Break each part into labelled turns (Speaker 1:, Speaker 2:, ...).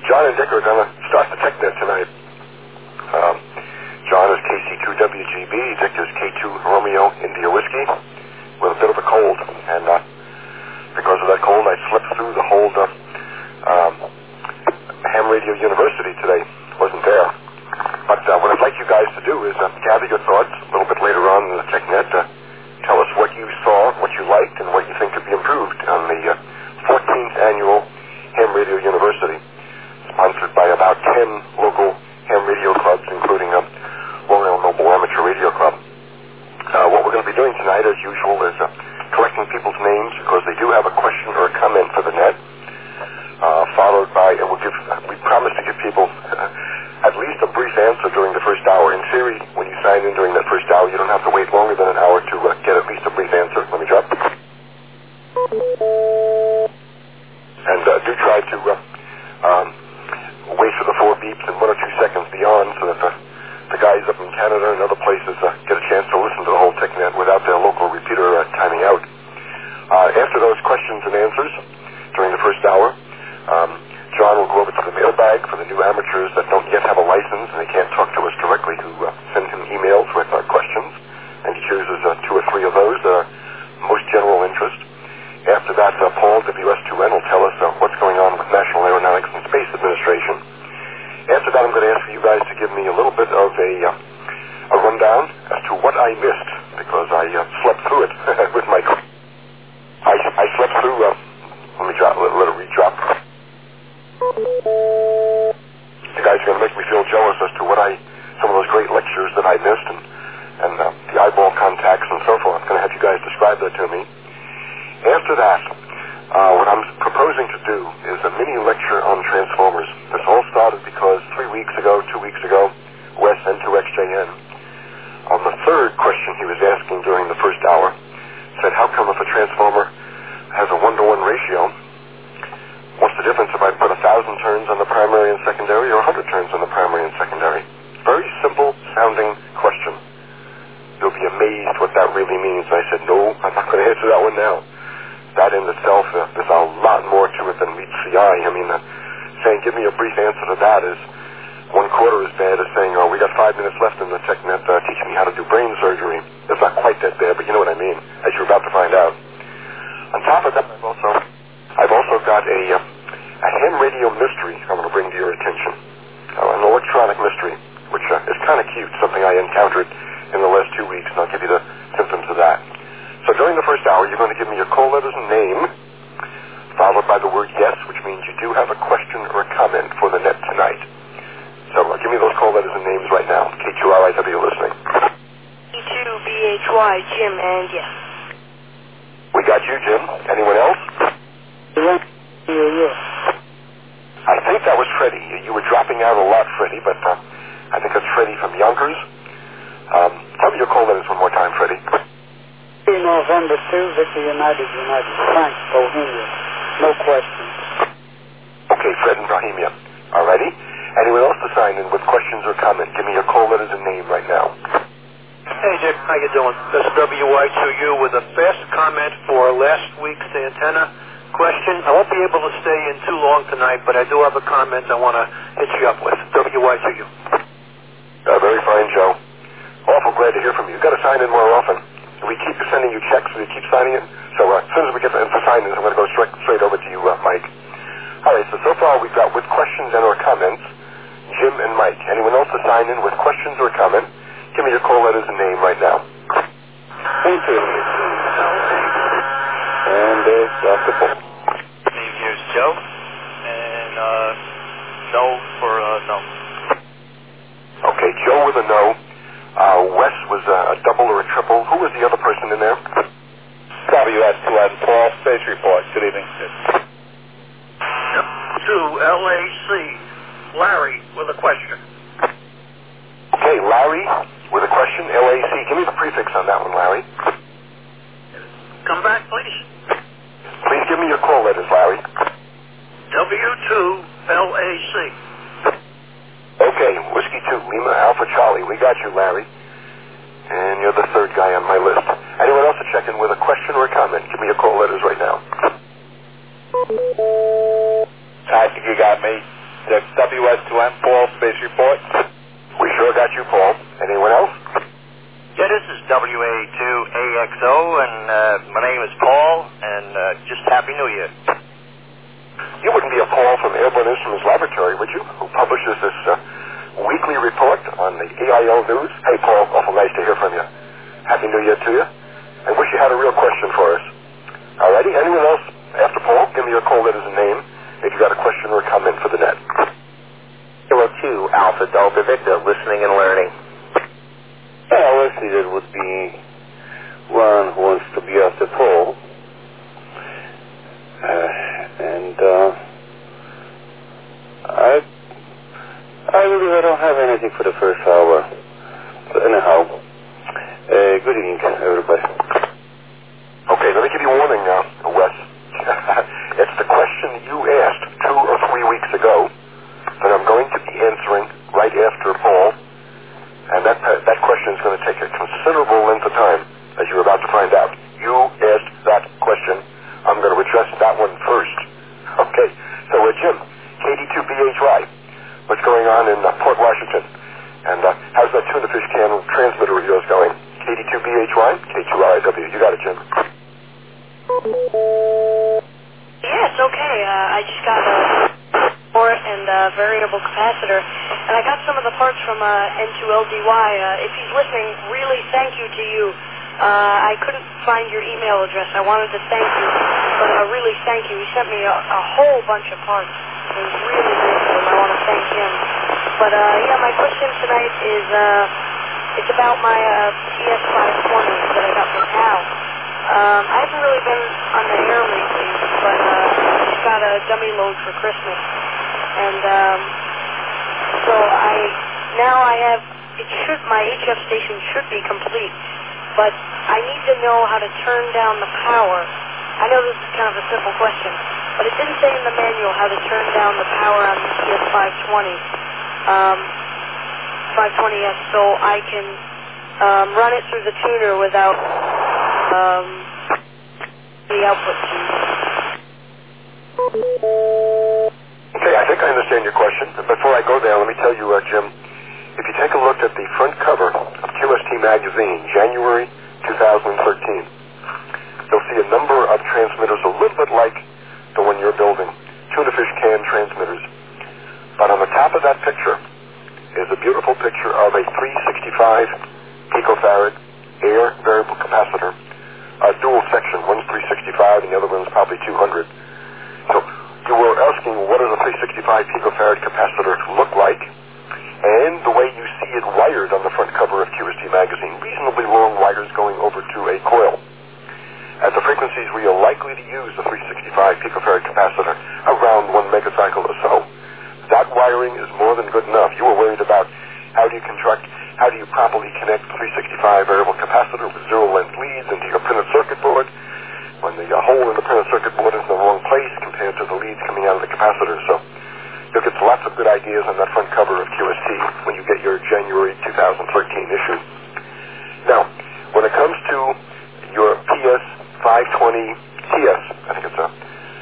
Speaker 1: John and Dick are going to start the TechNet tonight. John is KC2WGB, Dick is K2 Romeo India Whiskey, with a bit of a cold. And because of that cold, I slept through the whole Ham Radio University today. Wasn't there. But what I'd like you guys to do is gather your thoughts a little bit later on in the TechNet. Tell us what you saw, what you liked, and what you think could be improved on the 14th annual Ham Radio University, sponsored by about 10 local ham radio clubs, including Royal Noble Amateur Radio Club. What we're going to be doing tonight, as usual, is collecting people's names because they do have a question or a comment for the net, followed by, and we promise to give people at least a brief answer during the first hour. In theory, when you sign in during that first hour, you don't have to wait longer than an hour to get at least a brief answer. Let me drop. And do try to wait for the 4 beeps and 1 or 2 seconds beyond so that the guys up in Canada and other places get a chance to listen to the whole TechNet without their local repeater timing out. After those questions and answers during the first hour, John will go over to the mailbag for the new amateurs that don't yet have a license and they can't talk to us directly, who send him emails with questions, and he chooses 2 or 3 of those that are most general interest. After that, Paul, WS2N, will tell us what's going on with National Aeronautics and Space Administration. After that, I'm going to ask for you guys to give me a little bit of a rundown as to what I missed, because I slept through it with my... I slept through... let me drop, let it re-drop. You guys are going to make me feel jealous as to some of those great lectures that I missed and the eyeball contacts and so forth. I'm going to have you guys describe that to me. After that, what I'm proposing to do is a mini lecture on transformers. This all started because 2 weeks ago, Wes N2XJN, on the third question he was asking during the first hour, said, how come if a transformer has a 1-to-1 ratio, what's the difference if I put 1,000 turns on the primary and secondary or 100 turns on the primary and secondary? Very simple sounding question. You'll be amazed what that really means. And I said, no, I'm not going to answer that one now. That in itself, there's a lot more to it than meets the eye. I mean, saying give me a brief answer to that is 1/4 as bad as saying, oh, we got 5 minutes left in the TechNet, teach me how to do brain surgery. It's not quite that bad, but you know what I mean, as you're about to find out. On top of that, I've also got a ham radio mystery I'm going to bring to your attention. An electronic mystery, which is kind of cute, something I encountered in the last 2 weeks, and I'll give you the symptoms of that. So during the first hour, you're going to give me your call letters and name, followed by the word yes, which means you do have a question or a comment for the net tonight. So give me those call letters and names right now. K2RIW listening.
Speaker 2: K2BHY, Jim, and yes.
Speaker 1: We got you, Jim. Anyone else?
Speaker 2: Yes.
Speaker 1: I think that was Freddie. You were dropping out a lot, Freddie, but I think that's Freddie from Yonkers. Tell me your call letters one more time, Freddie.
Speaker 2: November 2, Victor United, Frank, Bohemia. No questions.
Speaker 1: Okay, Fred in Bohemia. Alrighty. Anyone else to sign in with questions or comments? Give me your call letters and name right now.
Speaker 3: Hey, Dick. How you doing? This is WY2U with a fast comment for last week's antenna question. I won't be able to stay in too long tonight, but I do have a comment I want to hit you up with. WY2U.
Speaker 1: Very fine, Joe. Awful glad to hear from you. You've got to sign in more often. We keep sending you checks, so you keep signing in. So as soon as we get the sign-ins, I'm going to go straight over to you, Mike. All right, so far we've got with questions and or comments, Jim and Mike. Anyone else to sign in with questions or comment? Give me your call letters and name right now.
Speaker 2: Thank you.
Speaker 1: And Dr. Paul.
Speaker 4: Name here's Joe, and no for no.
Speaker 1: Okay, Joe with a no. Wes was a double or a triple. Who was the other person in there?
Speaker 5: WS2N, Paul, Space Report. Good evening.
Speaker 3: To LAC, Larry with a question.
Speaker 1: Okay, Larry with a question. LAC. Give me the prefix on that one, Larry.
Speaker 3: Come back, please.
Speaker 1: Please give me your call letters, Larry.
Speaker 3: W2LAC.
Speaker 1: Okay, Whiskey 2, Lima Alpha Charlie. We got you, Larry. And you're the third guy on my list. Anyone else to check in with a question or a comment? Give me your call letters right now.
Speaker 5: I think you got me. That's WS2M, Paul, space report.
Speaker 1: We sure got you, Paul. Anyone else?
Speaker 4: Yeah, this is WA2AXO, and my name is Paul, and just Happy New Year.
Speaker 1: You wouldn't be a Paul from Airborne Instruments Laboratory, would you? Who publishes this weekly report on the AIO News? Hey, Paul, awful nice to hear from you. Happy New Year to you. I wish you had a real question for us. Alrighty, anyone else after Paul? Give me your call letters and name if you got a question or a comment for the net.
Speaker 6: Kilo 2, Alpha Delta Victor, listening and learning.
Speaker 5: Yeah, let's see, that would be one who wants to be after Paul. I don't have anything for the first hour. But anyhow, good evening, everybody.
Speaker 1: Okay, let me give you a warning now, Wes. It's the question you asked 2 or 3 weeks ago that I'm going to be answering right after Paul. And that question is going to take a considerable length of time, as you're about to find out. You asked that question. I'm going to address that one first. Okay, so Jim, KD2BHY, what's going on in Port Washington? And how's that tuna fish can transmitter of yours going? KD2BHY, K2RIW. You got it, Jim.
Speaker 7: Yeah, it's okay. I just got a port and variable capacitor, and I got some of the parts from N2LDY. If he's listening, really thank you to you. I couldn't find your email address. I wanted to thank you, but really thank you. He sent me a whole bunch of parts. It was really nice of him. I want to thank him. But yeah, my question tonight is it's about my TS520 that I got from Hal. I haven't really been on the air lately, but I just got a dummy load for Christmas, and so I have my HF station should be complete, but I need to know how to turn down the power. I know this is kind of a simple question, but it didn't say in the manual how to turn down the power on the TS520, 520S, so I can run it through the tuner without the output tube.
Speaker 1: Okay, I think I understand your question. But before I go there, let me tell you, Jim, if you take a look at the front cover of QST Magazine, January 2013, you'll see a number of transmitters a little bit like the one you're building, tuna fish can transmitters. But on the top of that picture is a beautiful picture of a 365 picofarad air variable capacitor, a dual section. One's 365 and the other one's probably 200. So you were asking, what does a 365 picofarad capacitor look like? And the way you see it wired on the front cover of QST Magazine, reasonably long wires going over to a coil. At the frequencies where you're likely to use the 365 picofarad capacitor, around 1 megacycle or so, that wiring is more than good enough. You were worried about how do you properly connect the 365 variable capacitor with zero-length leads into your printed circuit board when the hole in the printed circuit board is in the wrong place compared to the leads coming out of the capacitor. So you'll get lots of good ideas on that front cover of QST when you get your January 2013 issue. Now, when it comes to your PS520TS, I think it's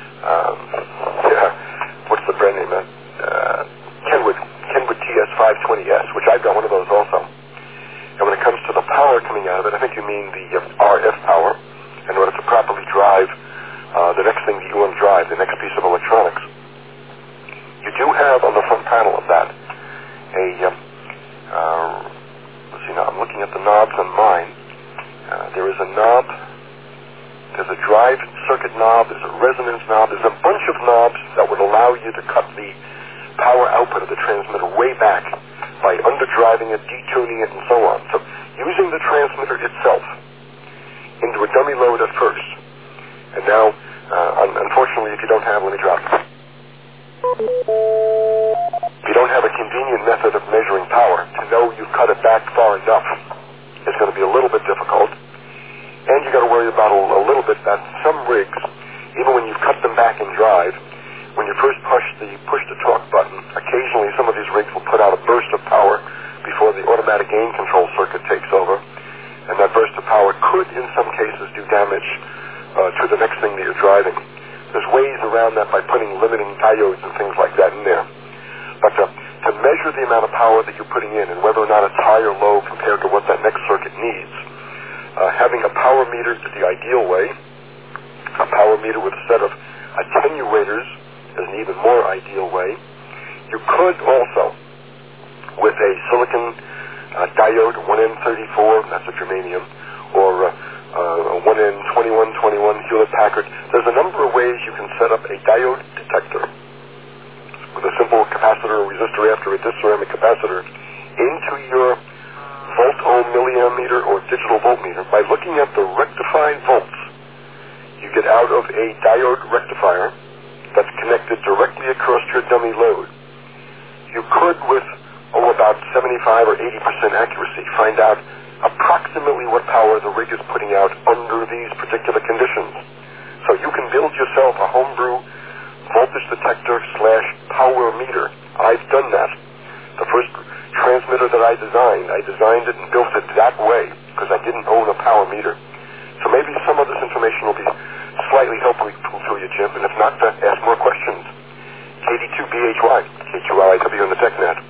Speaker 1: what's the brand name? Kenwood TS520S, which I've got one of those also. And when it comes to the power coming out of it, I think you mean the RF power, in order to properly drive the next thing that you want to drive, the next piece of electronics. You do have on the front panel of that let's see now, I'm looking at the knobs on mine. There is a knob, there's a drive circuit knob, there's a resonance knob, there's a bunch of knobs that would allow you to cut the power output of the transmitter way back by underdriving it, detuning it, and so on. So using the transmitter itself into a dummy load at first. And now, unfortunately, if you don't have, let me drop it. If you don't have a convenient method of measuring power, to know you've cut it back far enough is going to be a little bit difficult. And you got to worry about a little bit that some rigs, even when you've cut them back in drive, when you first push the torque button, occasionally some of these rigs will put out a burst of power before the automatic gain control circuit takes over. And that burst of power could, in some cases, do damage to the next thing that you're driving. There's ways around that by putting limiting diodes and things like that in there. measure the amount of power that you're putting in and whether or not it's high or low compared to what that next circuit needs. Having a power meter is the ideal way. A power meter with a set of attenuators is an even more ideal way. You could also, with a silicon diode 1N34, that's a germanium, or 1N2121 Hewlett-Packard, there's a number of ways you can set up a diode detector with a simple capacitor or resistor after a ceramic capacitor into your volt-ohm milliammeter or digital voltmeter. By looking at the rectified volts you get out of a diode rectifier that's connected directly across your dummy load, you could, with about 75 or 80% accuracy, find out approximately what power the rig is putting out under these particular conditions. So you can build yourself a homebrew voltage detector / power meter. I've done that. The first transmitter that I designed it and built it that way because I didn't own a power meter. So maybe some of this information will be slightly helpful to you, Jim, and if not, ask more questions. KD2BHY, KQRIW on the TechNet.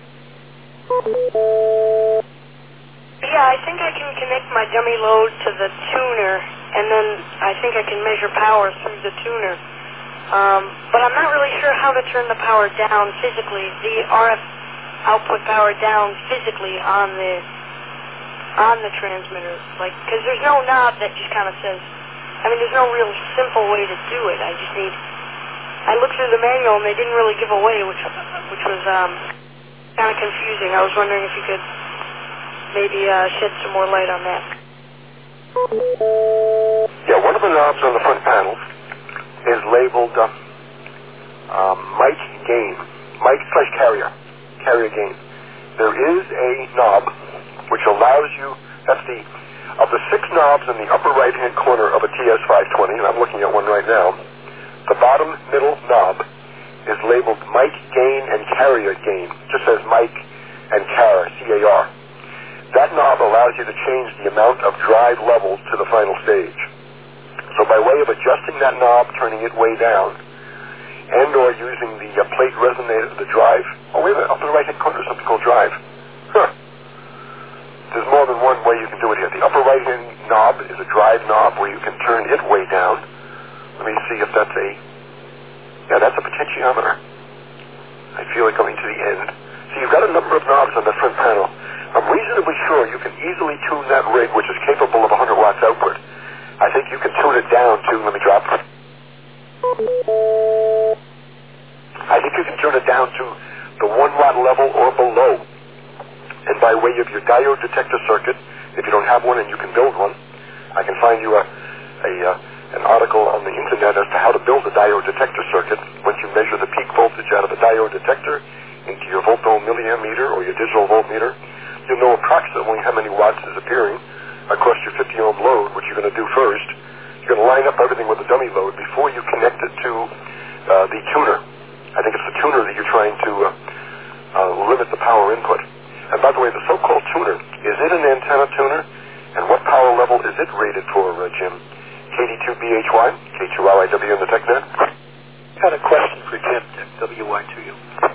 Speaker 7: Yeah, I think I can connect my dummy load to the tuner, and then I think I can measure power through the tuner. But I'm not really sure how to turn the power down physically, the RF output power down physically on the transmitter. Like, because there's no knob that just kind of says, there's no real simple way to do it. I looked through the manual and they didn't really give away, which was kind of confusing. I was wondering if you could maybe shed some more light on that.
Speaker 1: Yeah, one of the knobs on the front panel is labeled mic gain, mic/carrier gain. There is a knob which allows you, of the 6 knobs in the upper right-hand corner of a TS520, and I'm looking at one right now, the bottom middle knob is labeled mic gain and carrier gain. It just says mic and car, C-A-R. That knob allows you to change the amount of drive levels to the final stage. So by way of adjusting that knob, turning it way down, and or using the plate resonator, the drive, wait a minute, up in the right-hand corner is something called drive. There's more than one way you can do it here. The upper right-hand knob is a drive knob where you can turn it way down. Let me see if that's that's a potentiometer. I feel like coming to the end. So you've got a number of knobs on the front panel. I'm reasonably sure you can easily tune that rig, which is capable of 100 watts output. I think you can tune it down to, let me drop it. I think you can turn it down to the 1 watt level or below. And by way of your diode detector circuit, if you don't have one and you can build one, I can find you an article on the internet as to how to build a diode detector circuit. Once you measure the peak voltage out of the diode detector into your volt-ohm milliammeter or your digital voltmeter, you'll know approximately how many watts is appearing across your 50-ohm load. What you're going to do first, you're going to line up everything with the dummy load before you connect it to the tuner. I think it's the tuner that you're trying to limit the power input. And by the way, the so-called tuner, is it an antenna tuner? And what power level is it rated for, Jim? KD2BHY, KQRIW on the TechNet.
Speaker 3: Got a question for Jim, WY2U.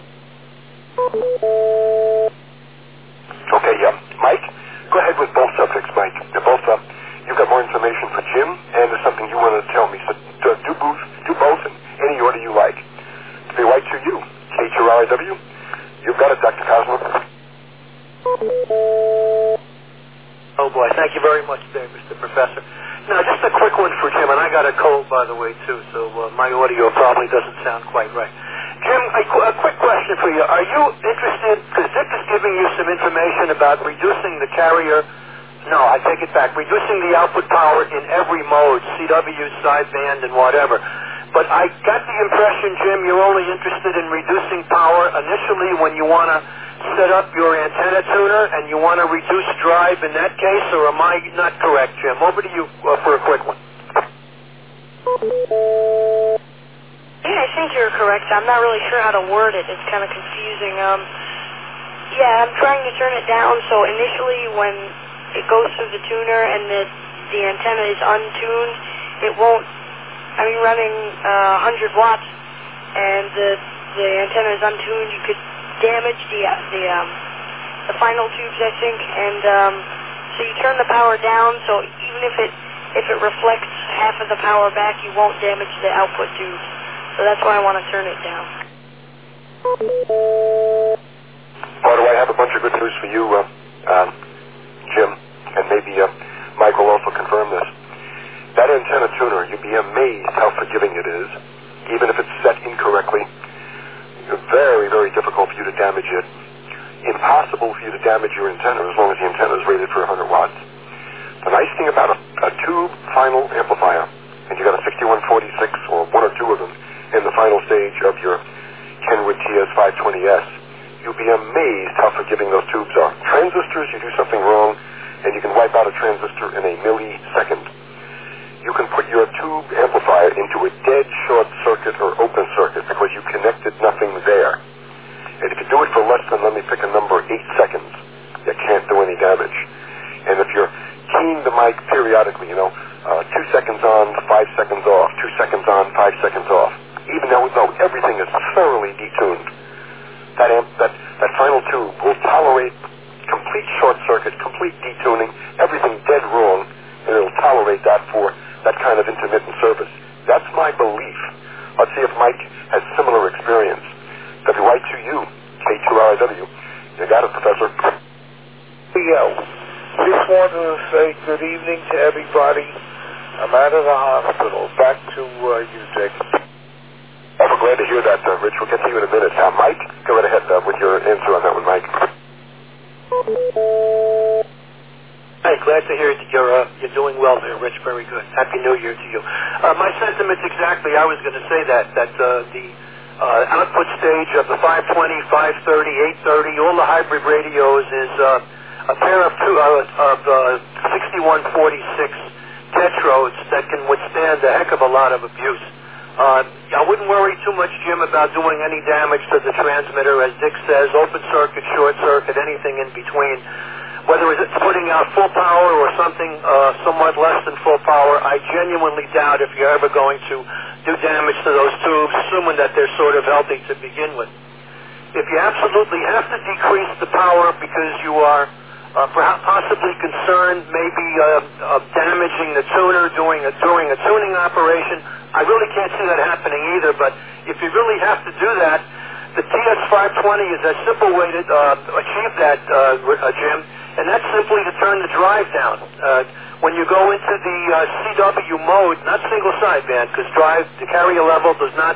Speaker 1: Okay, Mike, go ahead with both subjects, Mike. They're both, you've got more information for Jim, and there's something you want to tell me. So do both in any order you like. WY2U, KQRIW. You've got it, Dr. Cosmo.
Speaker 3: Oh boy, thank you very much there, Mr. Professor. Now, just a quick one for Jim, and I got a cold, by the way, too, so my audio probably doesn't sound quite right. Jim, a quick question for you. Are you interested, because Dick is giving you some information about reducing the carrier, no, I take it back, reducing the output power in every mode, CW, sideband, and whatever. But I got the impression, Jim, you're only interested in reducing power initially when you want to set up your antenna tuner and you want to reduce drive in that case, or am I not correct, Jim? Over to you for a quick one.
Speaker 7: Yeah, I think you're correct. I'm not really sure how to word it. It's kind of confusing. Yeah, I'm trying to turn it down so initially when it goes through the tuner and the antenna is untuned, it won't, running 100 watts and the antenna is untuned, you could damage the final tubes, I think, and so you turn the power down, so even if it reflects half of the power back, you won't damage the output tubes. So that's why I want to turn it down.
Speaker 1: Bardo, I have a bunch of good news for you, Jim, and maybe Mike will also confirm this. That antenna tuner, you'd be amazed how forgiving it is, even if it's set incorrectly. It's very, very difficult for you to damage it. Impossible for you to damage your antenna as long as the antenna is rated for 100 watts. The nice thing about a tube final amplifier, and you got a 6146 or one or two of them in the final stage of your Kenwood TS520S, you'll be amazed how forgiving those tubes are. Transistors, you do something wrong, and you can wipe out a transistor in a millisecond. You can put your tube amplifier into a dead short circuit or open circuit because you connected nothing there. And if you do it for less than, let me pick a number, 8 seconds, you can't do any damage. And if you're keying the mic periodically, 2 seconds on, 5 seconds off, 2 seconds on, 5 seconds off, even though everything is thoroughly detuned, that final tube will tolerate complete short circuit, complete detuning, everything dead wrong, and it'll tolerate that for that kind of intermittent service. That's my belief. Let's see if Mike has similar experience. WI2U, K2RW. You got it, Professor.
Speaker 8: Just wanted to say good evening to everybody. I'm out of the hospital. Back to you, Dick.
Speaker 1: I'm glad to hear that, Rich. We'll get to you in a minute. Mike, go right ahead with your answer on that one, Mike.
Speaker 3: Hi, glad to hear that you're doing well there, Rich. Very good. Happy New Year to you. My sentiments exactly. I was going to say that the output stage of the 520, 530, 830, all the hybrid radios is a pair of 6146 tetrodes that can withstand a heck of a lot of abuse. I wouldn't worry too much, Jim, about doing any damage to the transmitter. As Dick says, open circuit, short circuit, anything in between. Whether it's putting out full power or something somewhat less than full power, I genuinely doubt if you're ever going to do damage to those tubes, assuming that they're sort of healthy to begin with. If you absolutely have to decrease the power because you are perhaps possibly concerned maybe of damaging the tuner during a tuning operation, I really can't see that happening either, but if you really have to do that, the TS520 is a simple way to achieve that, Jim, and that's simply to turn the drive down. When you go into the CW mode, not single sideband, because the carrier level is not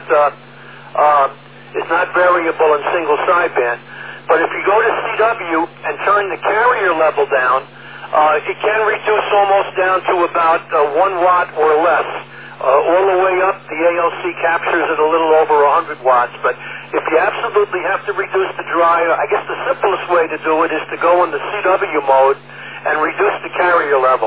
Speaker 3: variable in single sideband. But if you go to CW and turn the carrier level down, it can reduce almost down to about 1 watt or less. All the way up, the ALC captures it a little over 100 watts. But if you absolutely have to reduce the drive, I guess the simplest way to do it is to go in the CW mode and reduce the carrier level.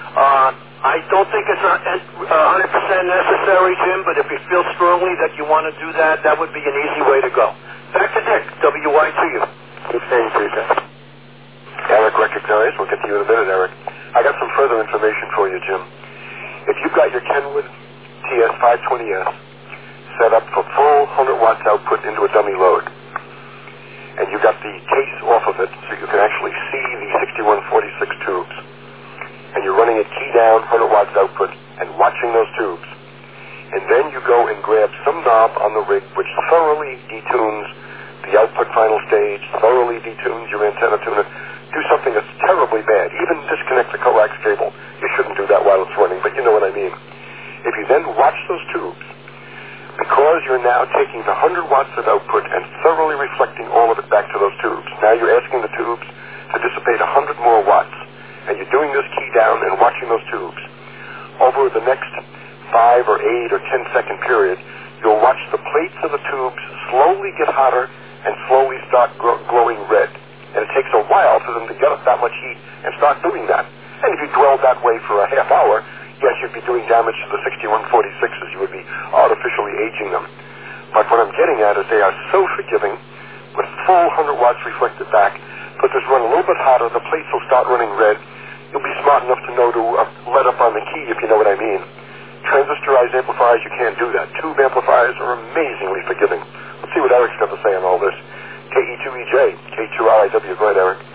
Speaker 3: I don't think it's 100% necessary, Jim, but if you feel strongly that you want to do that, that would be an easy way to go. Back to Dick, WI2U.
Speaker 1: Thank you, Dick. Eric recognized. We'll get to you in a minute, Eric. I got some further information for you, Jim. If you've got your Kenwood TS520S set up for full 100 watts output into a dummy load, and you got the case off of it so you can actually see the 6146 tubes, and you're running it key down, 100 watts output, and watching those tubes, and then you go and grab some knob on the rig which thoroughly detunes the output final stage, thoroughly detunes your antenna tuner, do something that's terribly bad, even disconnect the coax cable. You shouldn't do that while it's running, but you know what I mean. If you then watch those tubes, because you're now taking the 100 watts of output and thoroughly reflecting all of it back to those tubes, now you're asking the tubes to dissipate 100 more watts, and you're doing this key down and watching those tubes. Over the next 5 or 8 or 10 second period, you'll watch the plates of the tubes slowly get hotter and slowly start glowing red. And it takes a while for them to get up that much heat and start doing that. And if you dwell that way for a half hour, yes, you'd be doing damage to the 6146s. You would be artificially aging them. But what I'm getting at is they are so forgiving with full 100 watts reflected back. But just run a little bit hotter, the plates will start running red. You'll be smart enough to know to let up on the key, if you know what I mean. Transistorized amplifiers, you can't do that. Tube amplifiers are amazingly forgiving. Let's see what Eric's got to say on all this. KE2 K2EJ, K2RIW. Go ahead, Eric.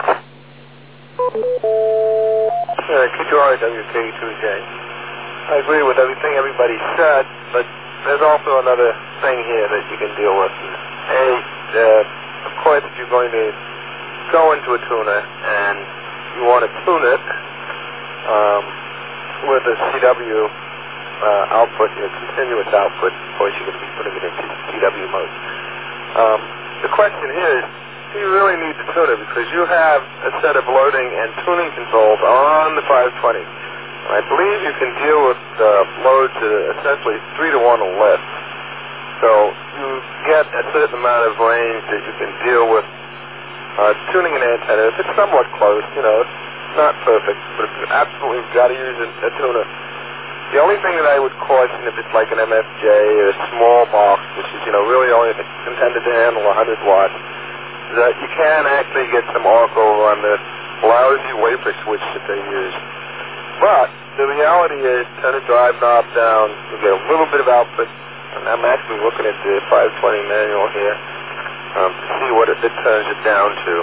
Speaker 8: K2RIW, K2EJ. I agree with everything everybody said, but there's also another thing here that you can deal with. Of course, if you're going to go into a tuner and you want to tune it with a CW output, continuous output, of course you're going to be putting it into CW mode. The question is, do you really need to tune it? Because you have a set of loading and tuning controls on the 520. I believe you can deal with loads essentially 3 to 1 or less. So you get a certain amount of range that you can deal with tuning an antenna. If it's somewhat close, it's not perfect, but if you absolutely got to use a tuner, the only thing that I would caution if it's like an MFJ or a small box, which is, really only intended to handle 100 watts, is that you can actually get some arc over on the lousy wafer switch that they use. But the reality is, turn the drive knob down, you get a little bit of output, and I'm actually looking at the 520 manual here to see what it turns it down to.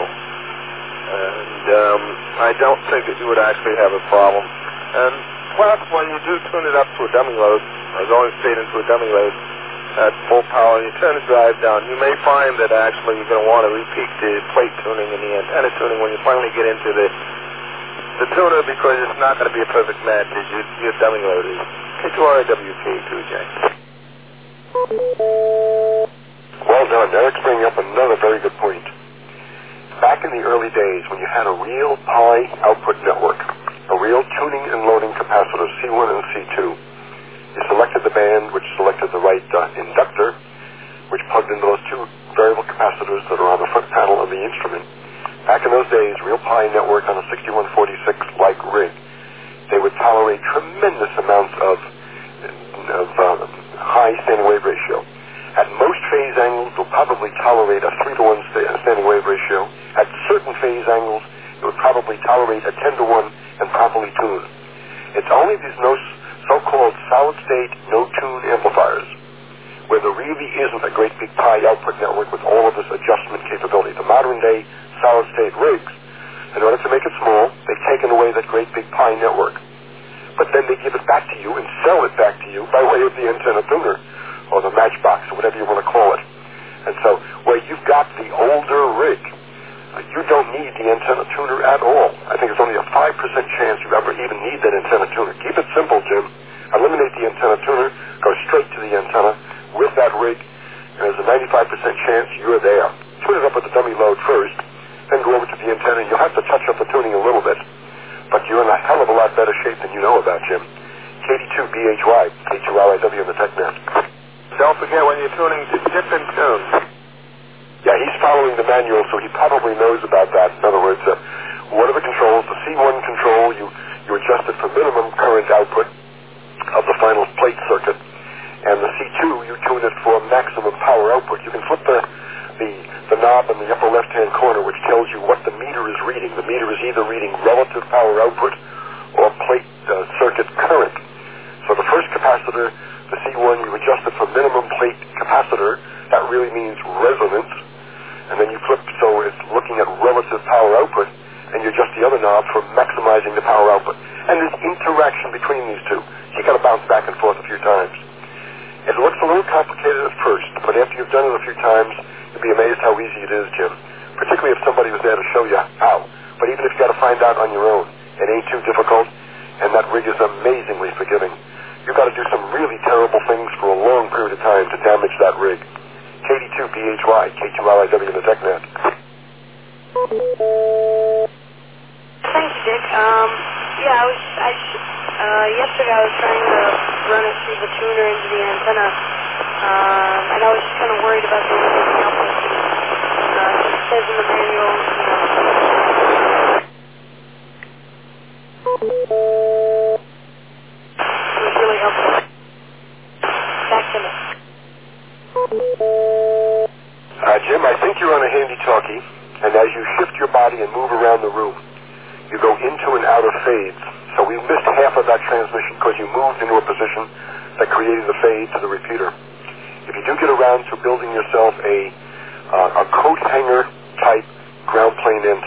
Speaker 8: And I don't think that you would actually have a problem. And plus, when you do tune it up to a dummy load, or going straight into a dummy load at full power, and you turn the drive down, you may find that actually you're going to want to repeat the plate tuning and the antenna tuning when you finally get into the tuner, because it's not going to be a perfect match as your dummy load is. K2RIW, K2J.
Speaker 1: Well done. Eric's bringing up another very good point. Back in the early days, when you had a real Pi output network, a real tuning and loading capacitor, C1 and C2, you selected the band, which selected the right inductor, which plugged into those two variable capacitors that are on the front panel of the instrument. Back in those days, real Pi network on a 6146-like rig, they would tolerate tremendous amounts of high standing wave ratio. At most phase angles, it will probably tolerate a 3 to 1 standing wave ratio. At certain phase angles, it would probably tolerate a 10 to 1 and properly tune. It's only these so-called solid-state, no-tune amplifiers where there really isn't a great big Pi output network with all of this adjustment capability. The modern-day solid-state rigs, in order to make it small, they've taken away that great big Pi network. But then they give it back to you and sell it back to you by way of the antenna tuner, or the matchbox, or whatever you want to call it. And so, where you've got the older rig, you don't need the antenna tuner at all. I think it's only a 5% chance you ever even need that antenna tuner. Keep it simple, Jim. Eliminate the antenna tuner, go straight to the antenna with that rig, and there's a 95% chance you're there. Tune it up with the dummy load first, then go over to the antenna. You'll have to touch up the tuning a little bit, but you're in a hell of a lot better shape than you know about, Jim. KD2BHY, K2RIW in the TechNet.
Speaker 8: Don't forget when you're tuning to dip and tune.
Speaker 1: Yeah, he's following the manual, so he probably knows about that. In other words, one of the controls, the C1 control, you adjust it for minimum current output of the final plate circuit, and the C2, you tune it for maximum power output. You can flip the knob in the upper left-hand corner, which tells you what the meter is reading. The meter is either reading relative power output or plate circuit current. So the first capacitor, the C1, you adjust it for minimum plate capacitor. That really means resonance. And then you flip so it's looking at relative power output, and you adjust the other knob for maximizing the power output. And there's interaction between these two. You got to bounce back and forth a few times. It looks a little complicated at first, but after you've done it a few times, you'll be amazed how easy it is, Jim. Particularly if somebody was there to show you how. But even if you got to find out on your own, it ain't too difficult, and that rig is amazingly forgiving. You've got to do some really terrible things for a long period of time to damage that rig. KD2BHY, K2RIW in the TechNet.
Speaker 7: Thanks, Dick. Yesterday I was trying to run it through the tuner into the antenna, and I was just kind of worried about the output. It says in the manual, it was really helpful. Back to me.
Speaker 1: Jim, I think you're on a handy-talkie, and as you shift your body and move around the room, you go into and out of fades. So we missed half of that transmission because you moved into a position that created the fade to the repeater. If you do get around to building yourself a coat hanger type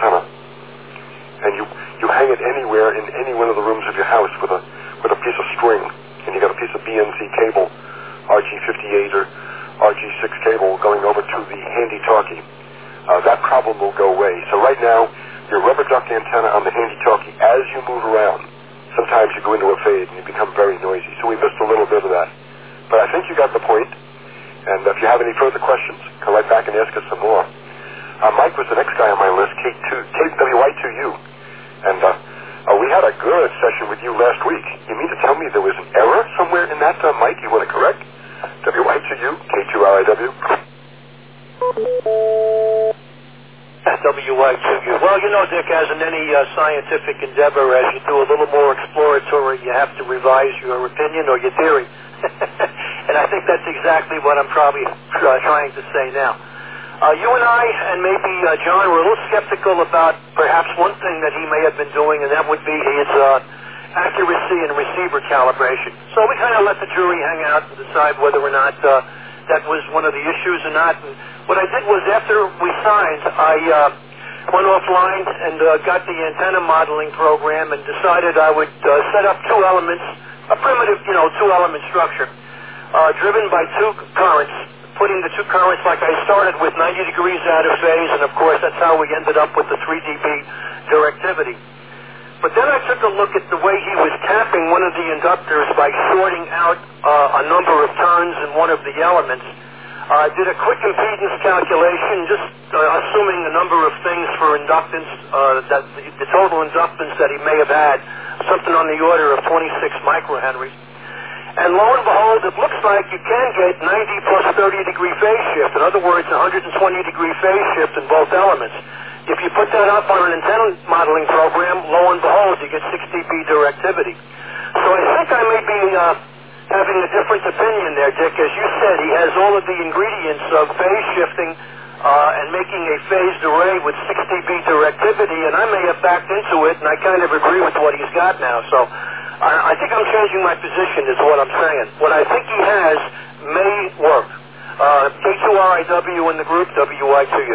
Speaker 1: antenna, and you hang it anywhere in any one of the rooms of your house with a piece of string, and you got a piece of BNC cable, RG58 or RG6 cable going over to the handy-talkie, that problem will go away. So right now, your rubber duck antenna on the handy-talkie, as you move around, sometimes you go into a fade and you become very noisy. So we missed a little bit of that. But I think you got the point. And if you have any further questions, come right back and ask us some more. Mike was the next guy on my list, KWY2U. And we had a good session with you last week. You mean to tell me there was an error somewhere in that, Mike? You want to correct? WY2U, K2RIW.
Speaker 3: WY2U. Well, you know, Dick, as in any scientific endeavor, as you do a little more exploratory, you have to revise your opinion or your theory. And I think that's exactly what I'm probably trying to say now. You and I, and maybe John, were a little skeptical about perhaps one thing that he may have been doing, and that would be his accuracy and receiver calibration. So we kind of let the jury hang out to decide whether or not that was one of the issues or not. And what I did was, after we signed, I went offline and got the antenna modeling program and decided I would set up two elements, a primitive, two-element structure, driven by two currents, putting the two currents, like I started with, 90 degrees out of phase, and of course that's how we ended up with the 3 dB directivity. But then I took a look at the way he was tapping one of the inductors by shorting out a number of turns in one of the elements. I did a quick impedance calculation, just assuming a number of things for inductance, that the total inductance that he may have had, something on the order of 26 microhenries. And lo and behold, it looks like you can get 90 plus 30 degree phase shift. In other words, 120 degree phase shift in both elements. If you put that up on an antenna modeling program, lo and behold, you get 6 dB directivity. So I think I may be having a different opinion there, Dick. As you said, he has all of the ingredients of phase shifting and making a phased array with 6 dB directivity, and I may have backed into it, and I kind of agree with what he's got now. So I think I'm changing my position is what I'm saying. What I think he has may work. K2RIW in the group, WY2U.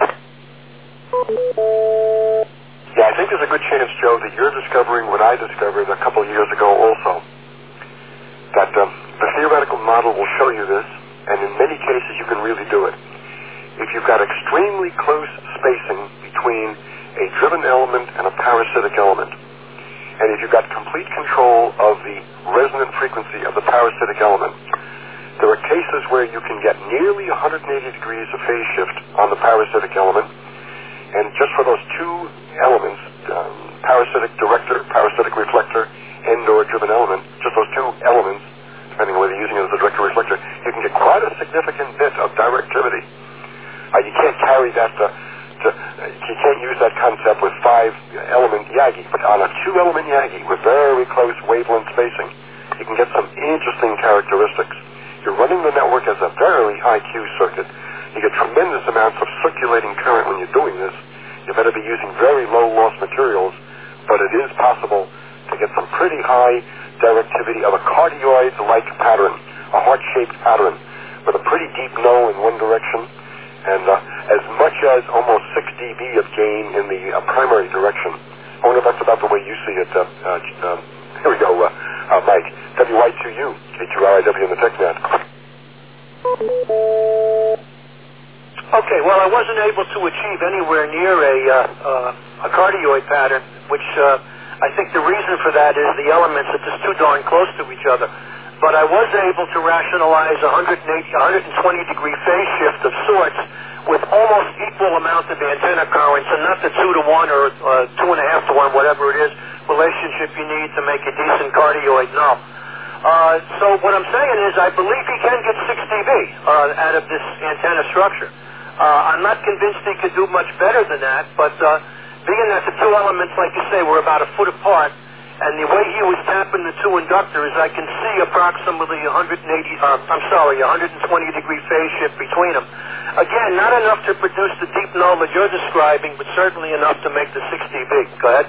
Speaker 1: Yeah, I think there's a good chance, Joe, that you're discovering what I discovered a couple of years ago also. That the theoretical model will show you this, and in many cases you can really do it. If you've got extremely close spacing between a driven element and a parasitic element, and if you've got complete control of the resonant frequency of the parasitic element, there are cases where you can get nearly 180 degrees of phase shift on the parasitic element, and just for those two elements, parasitic director, parasitic reflector, and/or driven element, just those two elements, depending on whether you're using it as a director or reflector, you can get quite a significant bit of directivity. You can't carry that you can't use that concept with 5-element Yagi, but on a 2-element Yagi with very close wavelength spacing, you can get some interesting characteristics. You're running the network as a very high Q circuit. You get tremendous amounts of circulating current when you're doing this. You better be using very low loss materials, but it is possible to get some pretty high directivity of a cardioid-like pattern, a heart-shaped pattern, with a pretty deep no in one direction, and as much as almost 6 dB of gain in the primary direction. I wonder if that's about the way you see it. Here we go, Mike. WY2U, K2RIW in the TechNet.
Speaker 3: Okay, well, I wasn't able to achieve anywhere near a cardioid pattern, which I think the reason for that is the elements are just too darn close to each other. But I was able to rationalize 120 degree phase shift of sorts with almost equal amount of antenna currents, and not the 2-to-1 or 2.5-to-1, whatever it is, relationship you need to make a decent cardioid null. So what I'm saying is I believe he can get 6 dB out of this antenna structure. I'm not convinced he could do much better than that, but being that the two elements, like you say, were about a foot apart, and the way he was tapping the two inductors, I can see approximately 120 degree phase shift between them. Again, not enough to produce the deep null that you're describing, but certainly enough to make the 6 dB. Go ahead.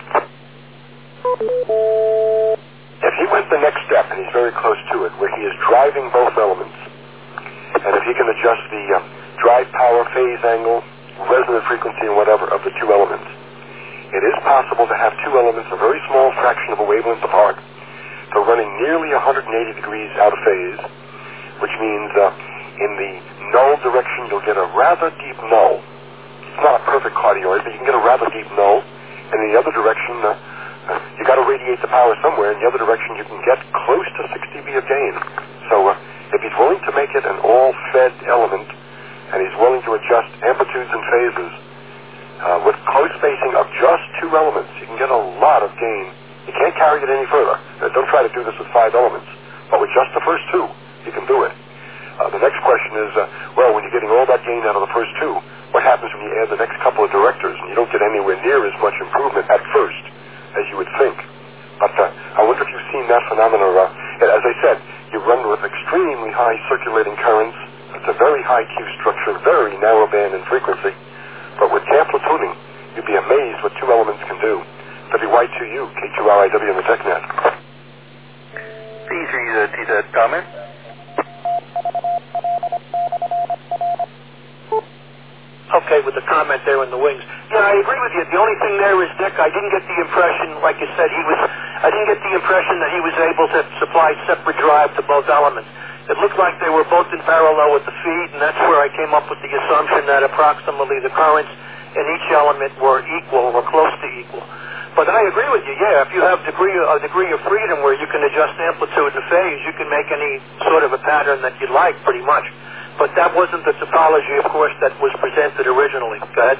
Speaker 1: If he went the next step, and he's very close to it, where he is driving both elements, and if he can adjust the drive power phase angle resonant frequency and whatever of the two elements. It is possible to have two elements a very small fraction of a wavelength apart. They're running nearly 180 degrees out of phase, which means in the null direction you'll get a rather deep null. It's not a perfect cardioid, but you can get a rather deep null. And in the other direction, you got to radiate the power somewhere. In the other direction, you can get close to 6 dB of gain. So if he's willing to make it an all-fed element, and he's willing to adjust amplitudes and phases, with close spacing of just two elements, you can get a lot of gain. You can't carry it any further. Don't try to do this with 5 elements. But with just the first two, you can do it. The next question is, well, when you're getting all that gain out of the first two, what happens when you add the next couple of directors and you don't get anywhere near as much improvement at first as you would think? But I wonder if you've seen that phenomenon. As I said, you run with extremely high circulating currents. It's a very high Q structure, very narrow band in frequency. But with careful tuning, you'd be amazed what two elements can do. WY2U, K2RIW in the TechNet.
Speaker 6: P3TZ comment?
Speaker 3: Okay, with the comment there in the wings. Yeah, I agree with you. The only thing there is, Dick, I didn't get the impression, like you said, I didn't get the impression that he was able to supply separate drive to both elements. It looked like they were both in parallel with the feed, and that's where I came up with the assumption that approximately the currents in each element were equal or close to equal. But I agree with you, yeah, if you have a degree of freedom where you can adjust amplitude and phase, you can make any sort of a pattern that you like, pretty much. But that wasn't the topology, of course, that was presented originally. Go ahead.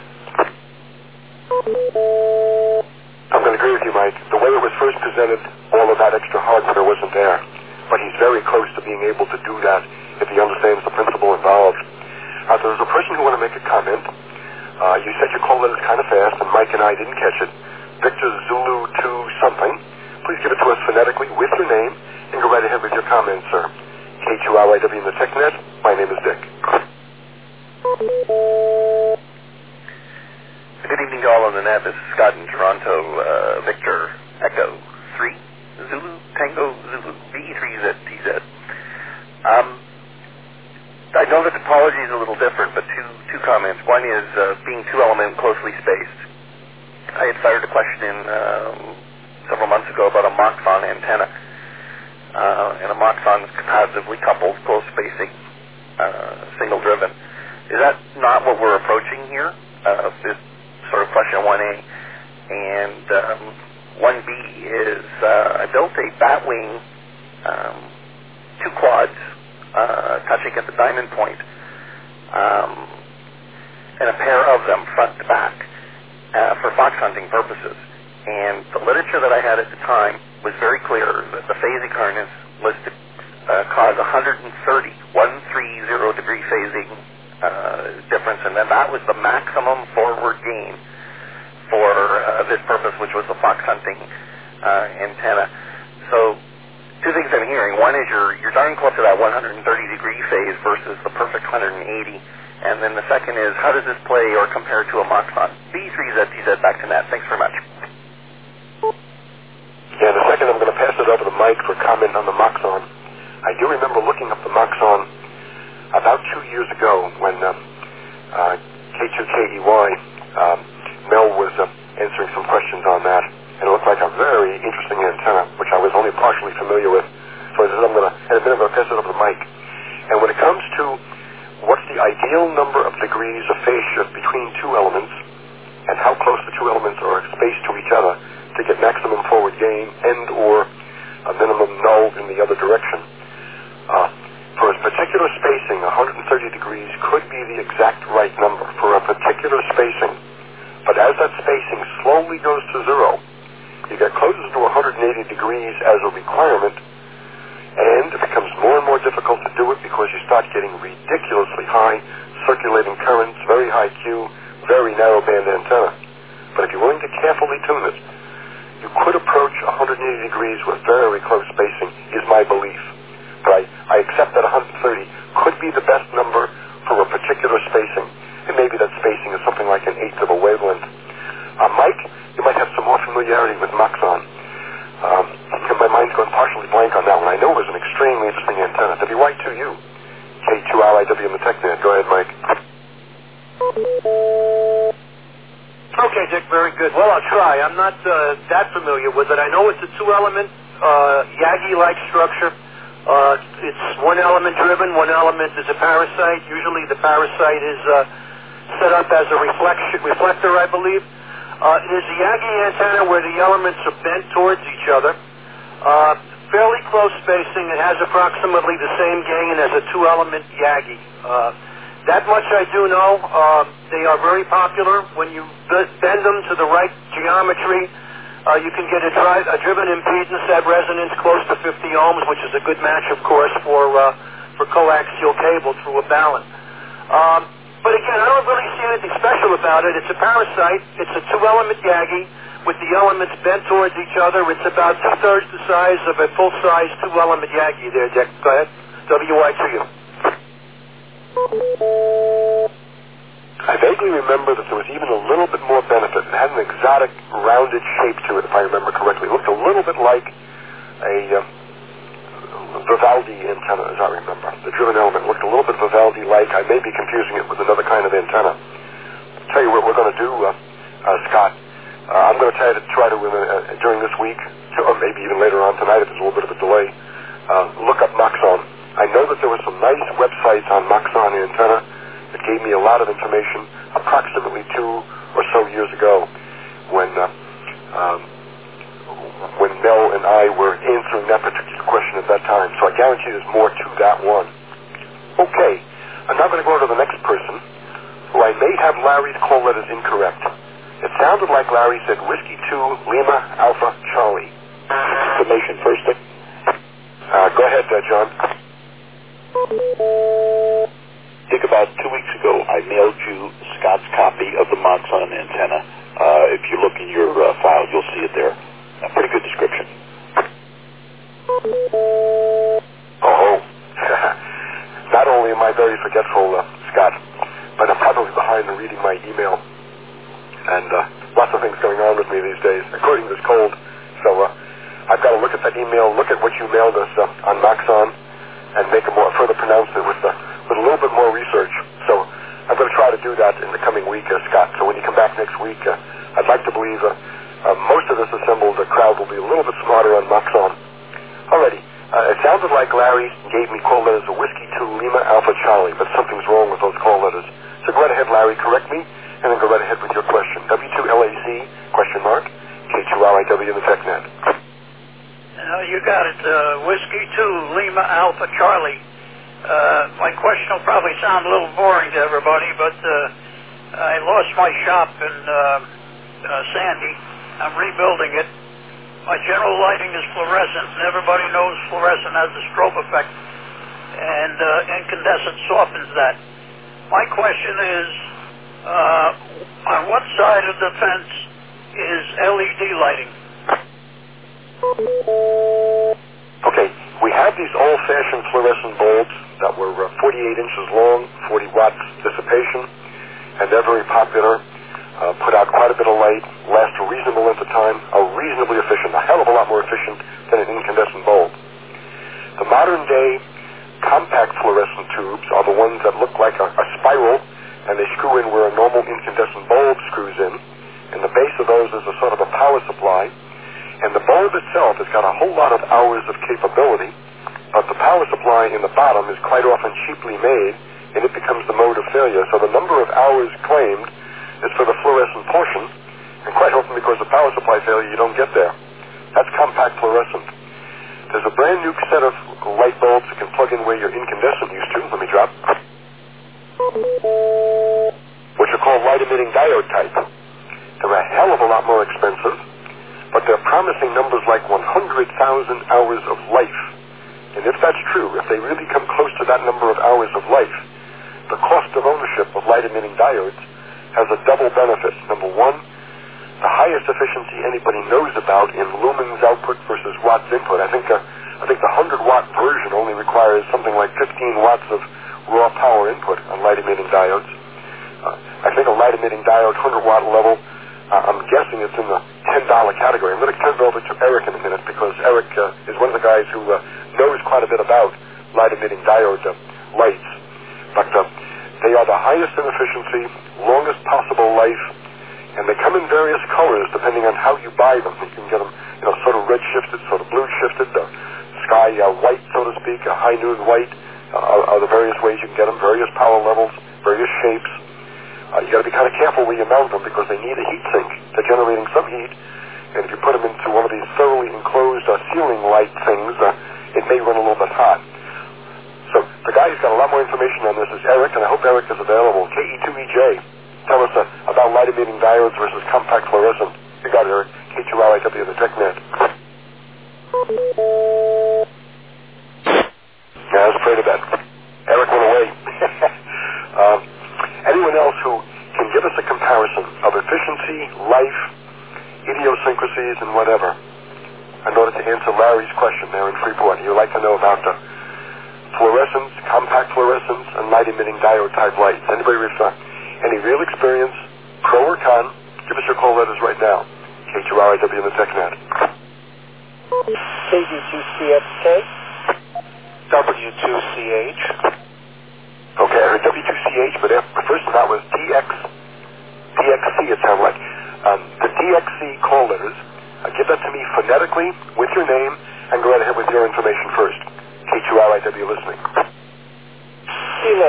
Speaker 1: I'm going to agree with you, Mike. The way it was first presented, all of that extra hardware wasn't there. But he's very close to being able to do that if he understands the principle involved. There's a person who wanted to make a comment. You said your call letter is kind of fast, and Mike and I didn't catch it. Victor Zulu 2 something. Please give it to us phonetically with your name, and go right ahead with your comment, sir. K2RIW in the TechNet. My name is Dick.
Speaker 6: Good evening to all on the net. This is Scott in Toronto. Victor Echo 3 Zulu Tango Zulu B3ZTZ. I know the topology is a little different, but two comments. One is being two-element closely spaced. I had fired a question several months ago about a Moxon antenna. And a Moxon is capacitively coupled, close spacing, single driven. Is that not what we're approaching here? Is sort of question 1A. And 1B is I built a Batwing, 2 quads touching at the diamond point, and a pair of them front to back for fox hunting purposes. And the literature that I had at the time was very clear that the phasing harness was to cause 130 degree phasing difference, and then that was the maximum forward gain for this purpose, which was the fox hunting antenna. So, two things I'm hearing. One is you're darn close to that 130 degree phase versus the perfect 180. And then the second is, how does this play or compare to a Moxon? B3ZTZ, back to net. Thanks very much.
Speaker 1: Yeah, in a second I'm going to pass it over to Mike for comment on the Moxon. I do remember looking up the Moxon about 2 years ago when K2KEY, Mel was answering some questions on that, and it looked like a very interesting antenna, which I was only partially familiar with. So in a minute I'm going to pass it over to Mike. And when it comes to what's the ideal number of degrees of phase shift between two elements, and how close the two elements are spaced to each other to get maximum forward gain and or a minimum null in the other direction. For a particular spacing, 130 degrees could be the exact right number for a particular spacing. But as that spacing slowly goes to zero, you get closer to 180 degrees as a requirement, and it becomes more and more difficult to do it because you start getting ridiculously high circulating currents, very high Q, very narrow band antenna. But if you're willing to carefully tune it, you could approach 180 degrees with very close spacing, is my belief. But I accept that 130 could be the best number for a particular spacing. And maybe that spacing is something like 1/8 of a wavelength. Mike, you might have some more familiarity with Moxon. My mind's gone partially blank on that one. I know it was an extremely interesting antenna. WY2U, K2RIW in the TechNet. Go ahead, Mike.
Speaker 3: Okay, Dick, very good. Well, I'll try. I'm not that familiar with it. I know it's a two-element Yagi-like structure. It's one element driven, one element is a parasite. Usually the parasite is set up as a reflector, I believe. It is a Yagi antenna where the elements are bent towards each other. Fairly close spacing. It has approximately the same gain as a two-element Yagi. That much I do know. They are very popular. When you bend them to the right geometry, you can get a driven impedance at resonance close to 50 ohms, which is a good match, of course, for coaxial cable through a balun. But again, I don't really see anything special about it. It's a parasite. It's a two-element Yagi with the elements bent towards each other. It's about two-thirds the size of a full-size two-element Yagi there, Dick. Go ahead. WY2U.
Speaker 1: I vaguely remember that there was even a little bit more benefit. It had an exotic, rounded shape to it, if I remember correctly. It looked a little bit like a Vivaldi antenna, as I remember. The driven element looked a little bit Vivaldi-like. I may be confusing it with another kind of antenna. I'll tell you what we're going to do, Scott. I'm going to try to during this week, or maybe even later on tonight if there's a little bit of a delay, look up Moxon. I know that there were some nice websites on Moxon antenna that gave me a lot of information approximately 2 or so years ago when Mel and I were answering that particular question at that time. So I guarantee there's more to that one. Okay, I'm now going to go to the next person who I may have Larry's call letters incorrect. It sounded like Larry said Whiskey 2 Lima Alpha Charlie. Information first, Dick. Go ahead, John.
Speaker 9: Dick, about 2 weeks ago, I mailed you Scott's copy of the Moxon antenna. If you look in your file, you'll see it there. A pretty good description.
Speaker 1: Oh, not only am I very forgetful, Scott, but I'm probably behind in reading my email. And lots of things going on with me these days, according to this cold. So I've got to look at that email, look at what you mailed us on Moxon, and make a more further pronouncement with a little bit more research. So I'm going to try to do that in the coming week, Scott. So when you come back next week, I'd like to believe most of this assembled crowd will be a little bit smarter on Moxon. Alrighty. It sounded like Larry gave me call letters of Whiskey 2 Lima Alpha Charlie, but something's wrong with those call letters. So go right ahead, Larry, correct me, and then go right ahead with your question. W2LAC, question mark, K2RIW in the TechNet.
Speaker 10: You got it. Whiskey 2 Lima Alpha Charlie. My question will probably sound a little boring to everybody, but I lost my shop in Sandy. I'm rebuilding it. My general lighting is fluorescent, and everybody knows fluorescent has a strobe effect, and incandescent softens that. My question is, on what side of the fence is LED lighting?
Speaker 1: Okay, we have these old-fashioned fluorescent bulbs that were 48 inches long, 40 watts dissipation, and they're very popular. Put out quite a bit of light, last a reasonable length of time, are reasonably efficient, a hell of a lot more efficient than an incandescent bulb. The modern-day compact fluorescent tubes are the ones that look like a spiral, and they screw in where a normal incandescent bulb screws in. In the base of those is a sort of a power supply, and the bulb itself has got a whole lot of hours of capability, but the power supply in the bottom is quite often cheaply made, and it becomes the mode of failure. So the number of hours claimed is for the fluorescent portion, and quite often because of power supply failure, you don't get there. That's compact fluorescent. There's a brand new set of light bulbs that can plug in where your incandescent used to. Let me drop. Which are called light-emitting diode type. They're a hell of a lot more expensive, but they're promising numbers like 100,000 hours of life. And if that's true, if they really come close to that number of hours of life, the cost of ownership of light-emitting diodes has a double benefit. Number one, the highest efficiency anybody knows about in lumens output versus watts input. I think the 100-watt version only requires something like 15 watts of raw power input on light-emitting diodes. I think a light-emitting diode 100-watt level, I'm guessing it's in the $10 category. I'm going to turn it over to Eric in a minute because Eric is one of the guys who knows quite a bit about light-emitting diode lights. But they are the highest in efficiency, longest possible life, And they come in various colors depending on how you buy them. You can get them, sort of red shifted, sort of blue shifted, sky white, so to speak, a high noon white, are the various ways you can get them, various power levels, various shapes. You got to be kind of careful where you mount them because they need a heat sink. They're generating some heat, and if you put them into one of these thoroughly enclosed ceiling light things, it may run a little bit hot. So the guy who's got a lot more information on this is Eric, and I hope Eric is available. KE2EJ, tell us about light emitting diodes versus compact fluorescent. You got it, Eric. K2RIW, the TechNet. Yeah, I was afraid of that. Eric went away. Anyone else who can give us a comparison of efficiency, life, idiosyncrasies, and whatever, in order to answer Larry's question there in Freeport. You'd like to know about fluorescence, compact fluorescence, and light-emitting diode-type lights. Anybody with any real experience, pro or con, give us your call letters right now. K2RIW in the TechNet.
Speaker 2: KD2CFK.
Speaker 8: W2CH.
Speaker 1: Okay, I heard W2CH, but first that was DXC, it sounded like. The DXC call letters, give that to me phonetically with your name, and go right ahead with your information first. K2RIW listening.
Speaker 2: Kilo.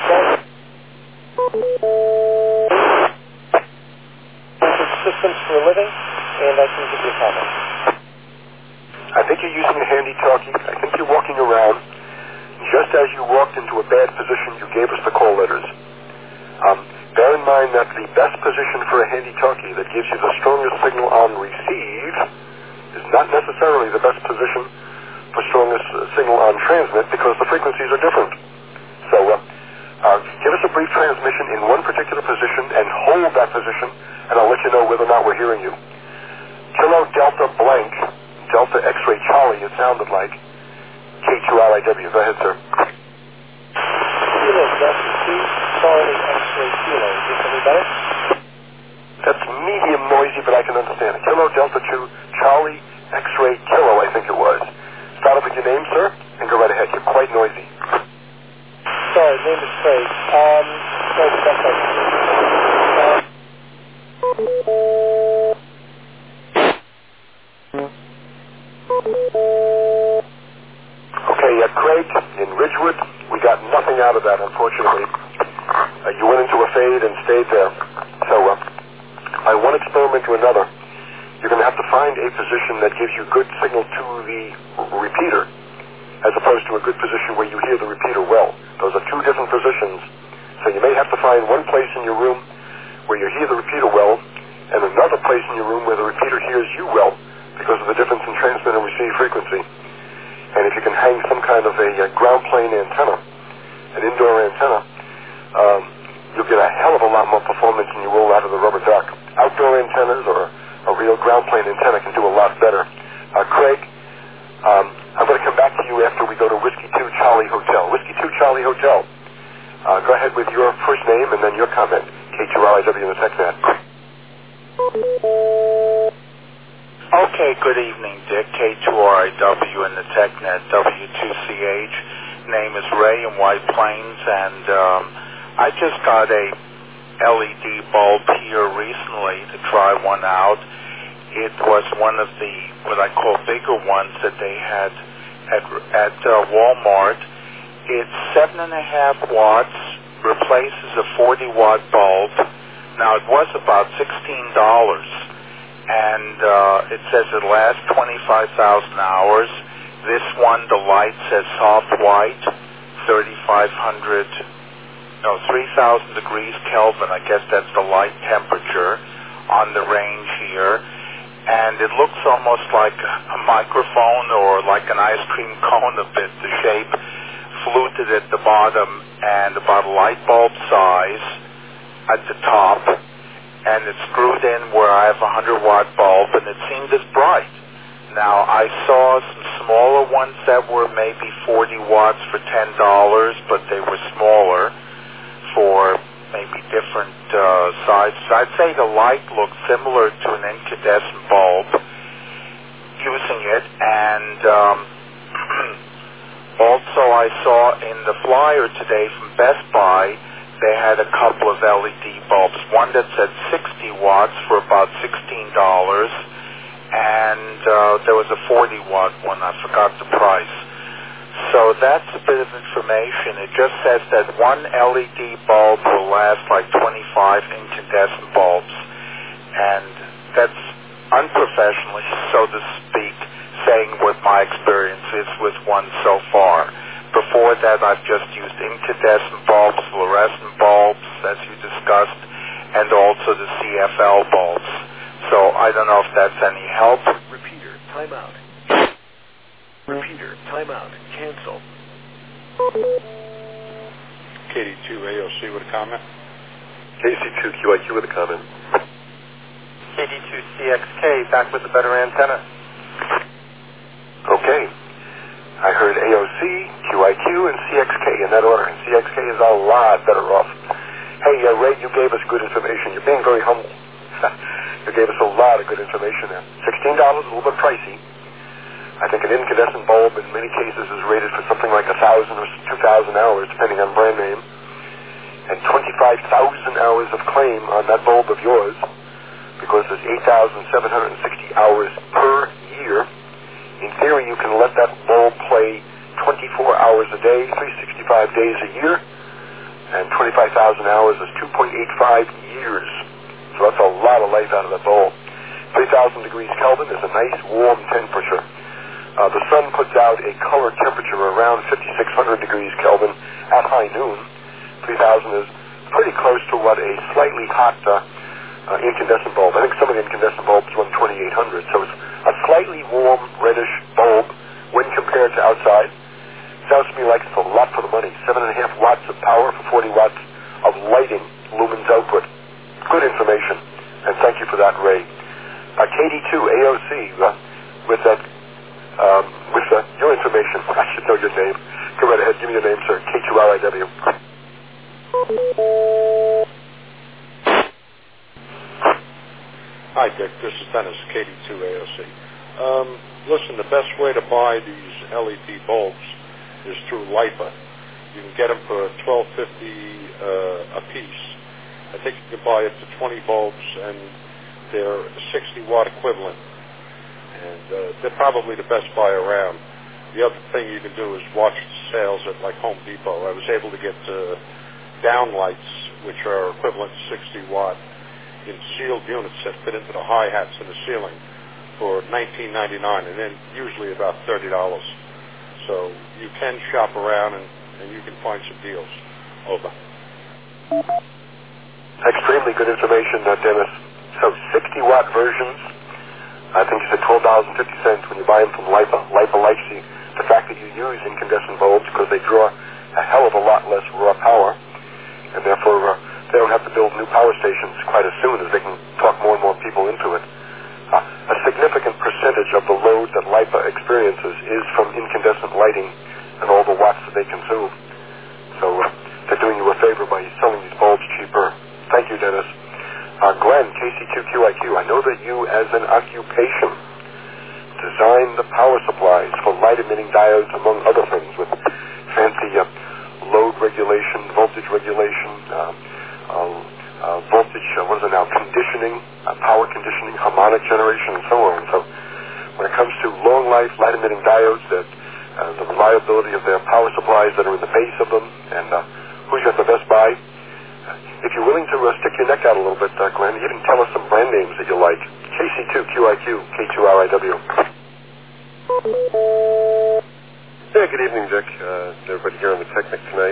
Speaker 2: Systems for a living, and I can give you a comment.
Speaker 1: I think you're using a handy-talkie. I think you're walking around. Just as you walked into a bad position, you gave us the call letters. Bear in mind that the best position for a handy-talkie that gives you the strongest signal on receive is not necessarily the best position for strongest signal on transmit because the frequencies are different. So give us a brief transmission in one particular position and hold that position, and I'll let you know whether or not we're hearing you. Kilo Delta Blank, Delta X-Ray Charlie, it sounded like. K2RIW. Go ahead, sir.
Speaker 2: Kilo Delta 2, Charlie X-Ray Kilo. Is this any better?
Speaker 1: That's medium noisy, but I can understand it. Kilo Delta 2, Charlie X-Ray Kilo, I think it was. Start up with your name, sir, and go right ahead. You're quite noisy.
Speaker 2: Sorry, name is Craig.
Speaker 1: Okay, Craig, in Ridgewood, we got nothing out of that, unfortunately. You went into a fade and stayed there. So, by one experiment to another, you're going to have to find a position that gives you good signal to the repeater, as opposed to a good position where you hear the repeater well. Those are two different positions. So you may have to find one place in your room where you hear the repeater well, and another place in your room where the repeater hears you well, because of the difference in transmit and receive frequency. And if you can hang some kind of a ground plane antenna, an indoor antenna, you'll get a hell of a lot more performance than you will out of the rubber duck. Outdoor antennas or a real ground plane antenna can do a lot better. Craig, I'm going to come back to you after we go to Whiskey 2 Charlie Hotel. Whiskey 2 Charlie Hotel. Go ahead with your first name and then your comment. K2RIW in the TechNet.
Speaker 11: Okay, good evening, Dick. K2RIW in the TechNet, W2CH. Name is Ray in White Plains, and I just got a LED bulb here recently to try one out. It was one of the, what I call bigger ones that they had at Walmart. It's 7.5 watts, replaces a 40-watt bulb. Now, it was about $16, and it says it lasts 25,000 hours. This one, the light says soft white, 3,000 degrees Kelvin. I guess that's the light temperature on the range here. And it looks almost like a microphone or like an ice cream cone a bit, the shape, fluted at the bottom and about a light bulb size at the top. And it's screwed in where I have a 100-watt bulb, and it seemed as bright. Now, I saw some smaller ones that were maybe 40 watts for $10, but they were smaller for maybe different sizes. I'd say the light looked similar to an incandescent bulb using it, and also I saw in the flyer today from Best Buy, they had a couple of LED bulbs, one that said 60 watts for about $16, and there was a 40-watt one. I forgot the price. So that's a bit of information. It just says that one LED bulb will last like 25 incandescent bulbs, and that's unprofessionally, so to speak, saying what my experience is with one so far. Before that, I've just used incandescent bulbs, fluorescent bulbs, as you discussed, and also the CFL bulbs. So I don't know if that's any help.
Speaker 12: Repeater, timeout. Repeater, timeout. Cancel.
Speaker 13: KD2 AOC with a comment.
Speaker 1: KC2 QIQ with a comment.
Speaker 2: KD2 CXK back with a better antenna.
Speaker 1: Okay. I heard AOC, QIQ, and CXK in that order. And CXK is a lot better off. Hey, Ray, you gave us good information. You're being very humble. You gave us a lot of good information there. $16 is a little bit pricey. I think an incandescent bulb in many cases is rated for something like 1,000 or 2,000 hours, depending on brand name. And 25,000 hours of claim on that bulb of yours, because there's 8,760 hours per year. In theory, you can let that bulb play 24 hours a day, 365 days a year, and 25,000 hours is 2.85 years. So that's a lot of life out of that bulb. 3,000 degrees Kelvin is a nice warm temperature. The sun puts out a color temperature around 5,600 degrees Kelvin at high noon. 3,000 is pretty close to what a slightly hot incandescent bulb. I think some of the incandescent bulbs run 2,800. So it's a slightly warm, reddish bulb when compared to outside. Sounds to me like it's a lot for the money. 7.5 watts of power for 40 watts of lighting, lumens output. Good information, and thank you for that, Ray. KD2 AOC with your information. I should know your name. Go right ahead. Give me your name, sir. K2RIW.
Speaker 13: Hi, Dick. This is Dennis, KD2 AOC. Listen, the best way to buy these LED bulbs is through LIPA. You can get them for $12.50 a piece. I think you can buy up to 20 bulbs, and they're a 60-watt equivalent. And they're probably the best buy around. The other thing you can do is watch sales at like Home Depot. I was able to get downlights, which are equivalent to 60 watt, in sealed units that fit into the hi-hats in the ceiling for $19.99, and then usually about $30. So you can shop around and you can find some deals. Over.
Speaker 1: Extremely good information, Dennis. So 60-watt versions, I think you said $12.50 when you buy them from LIPA. LIPA likes the fact that you use incandescent bulbs because they draw a hell of a lot less raw power, and therefore they don't have to build new power stations quite as soon as they can talk more and more people into it. A significant percentage of the load that LIPA experiences is from incandescent lighting and all the watts that they consume. So they're doing you a favor by selling these bulbs cheaper. Thank you, Dennis. Glenn, KC2QIQ, I know that you, as an occupation, design the power supplies for light-emitting diodes, among other things, with fancy load regulation, voltage regulation, voltage, what is it now, conditioning, power conditioning, harmonic generation, and so on. So when it comes to long-life light-emitting diodes, that the reliability of their power supplies that are in the base of them, and who's got the best buy. If you're willing to stick your neck out a little bit, Glenn, even tell us some brand names that you like. KC2QIQ, K2RIW.
Speaker 14: Yeah, good evening, Dick. Everybody here on the Technic tonight.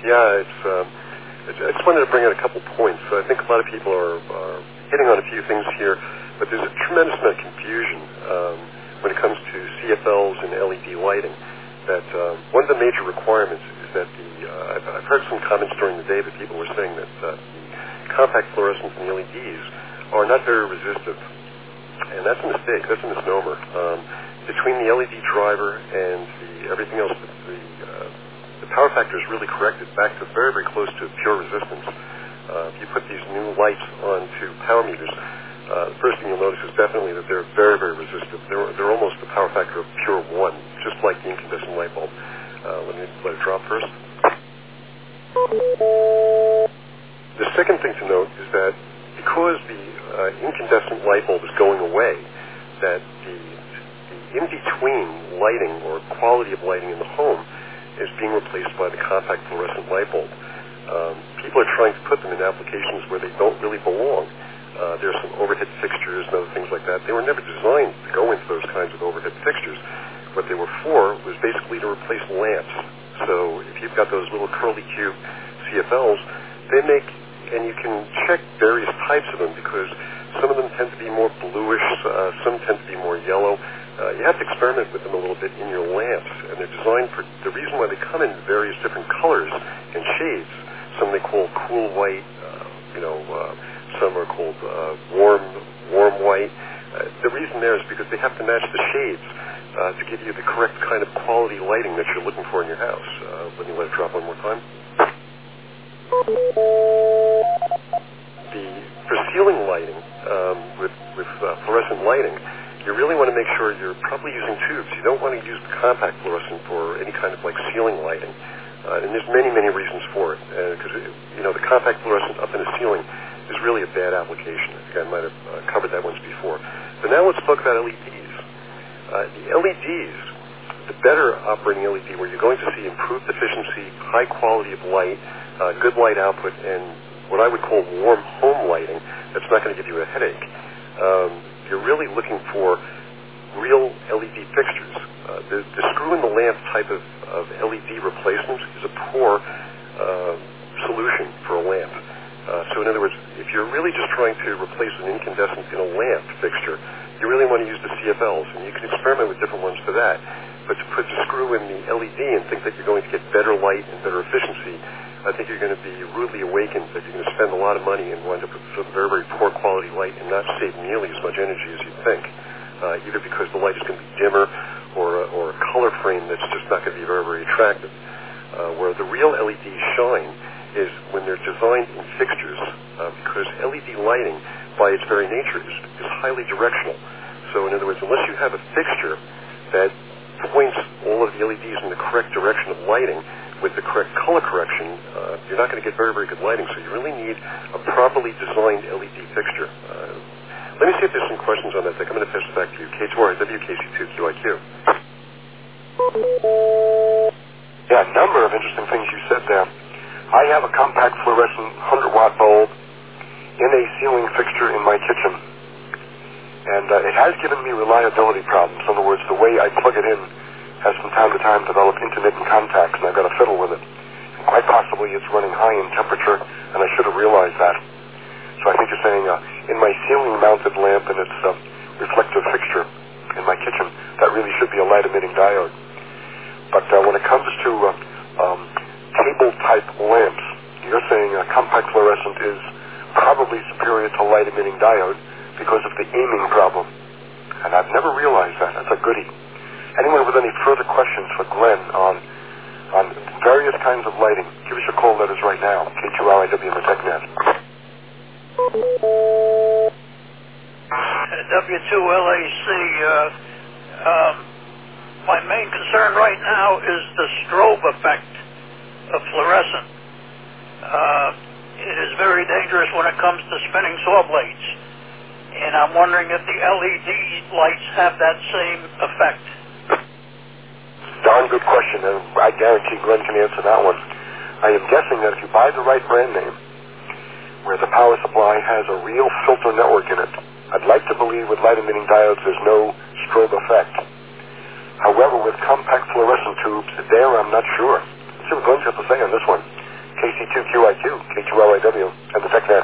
Speaker 14: I just wanted to bring in a couple points. I think a lot of people are hitting on a few things here, but there's a tremendous amount of confusion when it comes to CFLs and LED lighting. That one of the major requirements is that I've heard some comments during the day that people were saying that the compact fluorescents and the LEDs are not very resistive, and that's a mistake. That's a misnomer. Between the LED driver and everything else, the power factor is really corrected back to very, very close to pure resistance. If you put these new lights onto power meters, the first thing you'll notice is definitely that they're very, very resistive. They're almost the power factor of pure 1, just like the incandescent light bulb. Let it drop first. The second thing to note is that because the incandescent light bulb is going away, that the in-between lighting or quality of lighting in the home is being replaced by the compact fluorescent light bulb. People are trying to put them in applications where they don't really belong. There's some overhead fixtures and other things like that. They were never designed to go into those kinds of overhead fixtures. What they were for was basically to replace lamps. So if you've got those little curly Q CFLs, they make, and you can check various types of them because some of them tend to be more bluish, some tend to be more yellow. You have to experiment with them a little bit in your lamps, and they're designed for the reason why they come in various different colors and shades. Some they call cool white, some are called warm white. The reason there is because they have to match the shades to give you the correct kind of quality lighting that you're looking for in your house. Let me let it drop one more time. For ceiling lighting, with fluorescent lighting, you really want to make sure you're probably using tubes. You don't want to use the compact fluorescent for any kind of like ceiling lighting. And there's many, many reasons for it. Because, the compact fluorescent up in the ceiling is really a bad application. I think I might have covered that once before. But now let's talk about LEDs. The LEDs, the better operating LED, where you're going to see improved efficiency, high quality of light, good light output, and what I would call warm home lighting that's not going to give you a headache. You're really looking for real LED fixtures. The screw in the lamp type of LED replacement is a poor solution for a lamp. So in other words, if you're really just trying to replace an incandescent in a lamp fixture, you really want to use the CFLs, and you can experiment with different ones for that. But to put the screw in the LED and think that you're going to get better light and better efficiency, I think you're going to be rudely awakened that you're going to spend a lot of money and wind up with some very, very poor quality light and not save nearly as much energy as you think, either because the light is going to be dimmer or a color frame that's just not going to be very, very attractive. Where the real LEDs shine is when they're designed in fixtures, because LED lighting, by its very nature, is highly directional. So in other words, unless you have a fixture that points all of the LEDs in the correct direction of lighting with the correct color correction, you're not going to get very, very good lighting. So you really need a properly designed LED fixture. Let me see if there's some questions on that. I'm going to pass it back to you. K2RW, KC2QIQ.
Speaker 1: Yeah, a number of interesting things you said there. I have a compact fluorescent 100-watt bulb in a ceiling fixture in my kitchen. And it has given me reliability problems. In other words, the way I plug it in has from time to time developed intermittent contacts, and I've got to fiddle with it. And quite possibly it's running high in temperature, and I should have realized that. So I think you're saying in my ceiling-mounted lamp and its reflective fixture in my kitchen, that really should be a light-emitting diode. But when it comes to table-type lamps, you're saying compact fluorescent is probably superior to light-emitting diode because of the aiming problem. And I've never realized that. That's a goodie. Anyone with any further questions for Glenn on various kinds of lighting, give us your call letters right now. K2RIW in the TechNet.
Speaker 10: W2LAC, my main concern right now is the strobe effect of fluorescent. It is very dangerous when it comes to spinning saw blades. And I'm wondering if the LED lights have that same effect.
Speaker 1: Darn good question, and I guarantee Glenn can answer that one. I am guessing that if you buy the right brand name, where the power supply has a real filter network in it, I'd like to believe with light-emitting diodes there's no strobe effect. However, with compact fluorescent tubes, there I'm not sure. Let's see what Glenn's got to say on this one. KC2QIQ, K2RIW, and the TechNet.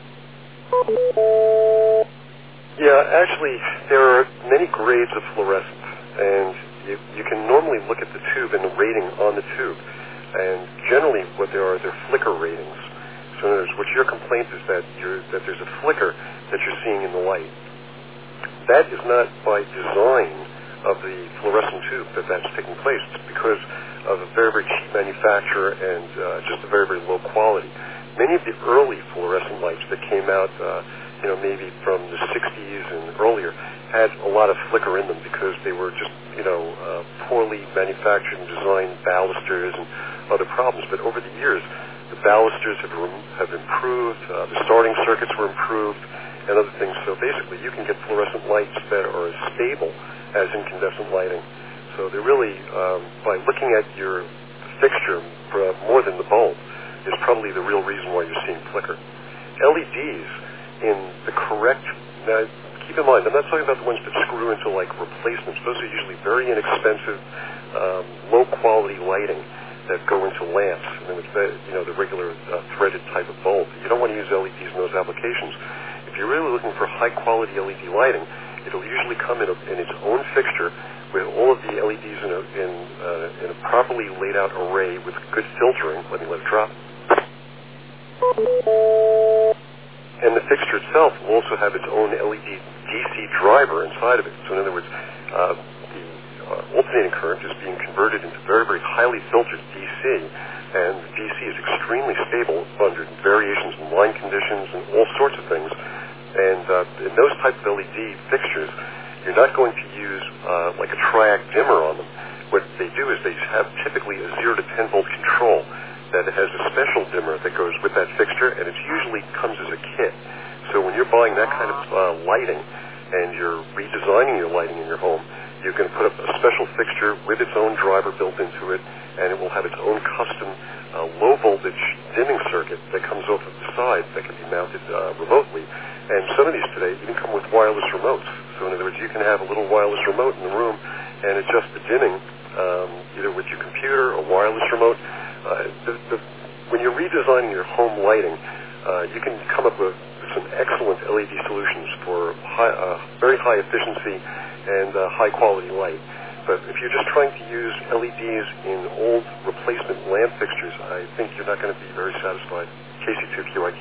Speaker 14: Yeah, actually, there are many grades of fluorescent, and you can normally look at the tube and the rating on the tube. And generally, what there are, they're flicker ratings. So in other words, what your complaint is that there's a flicker that you're seeing in the light. That is not by design of the fluorescent tube that's taking place. It's because of a very, very cheap manufacturer and just a very, very low quality. Many of the early fluorescent lights that came out, maybe from the 60s and earlier, had a lot of flicker in them because they were just, poorly manufactured and designed balusters and other problems. But over the years, The balusters have improved. The starting circuits were improved, and other things. So basically, you can get fluorescent lights that are as stable as incandescent lighting. So they're really, by looking at your fixture more than the bulb, is probably the real reason why you're seeing flicker. LEDs in the correct, now keep in mind, I'm not talking about the ones that screw into like replacements. Those are usually very inexpensive, low-quality lighting that go into lamps, and it's the regular threaded type of bulb. You don't want to use LEDs in those applications. If you're really looking for high-quality LED lighting, it'll usually come in its own fixture with all of the LEDs in a properly laid-out array with good filtering. Let it drop. And the fixture itself will also have its own LED DC driver inside of it. So in other words, alternating current is being converted into very, very highly filtered DC, and DC is extremely stable under variations in line conditions and all sorts of things. And in those type of LED fixtures, you're not going to use like a triac dimmer on them. What they do is they have typically a 0 to 10 volt control that has a special dimmer that goes with that fixture, and it usually comes as a kit. So when you're buying that kind of lighting and you're redesigning your lighting in your home, you can put up a special fixture with its own driver built into it, and it will have its own custom low-voltage dimming circuit that comes off of the side that can be mounted remotely. And some of these today even come with wireless remotes. So in other words, you can have a little wireless remote in the room and adjust the dimming either with your computer or wireless remote. When you're redesigning your home lighting, you can come up with some excellent LED solutions for very high efficiency and high quality light. But if you're just trying to use LEDs in old replacement lamp fixtures, I think you're not going to be very satisfied. KC2QIQ.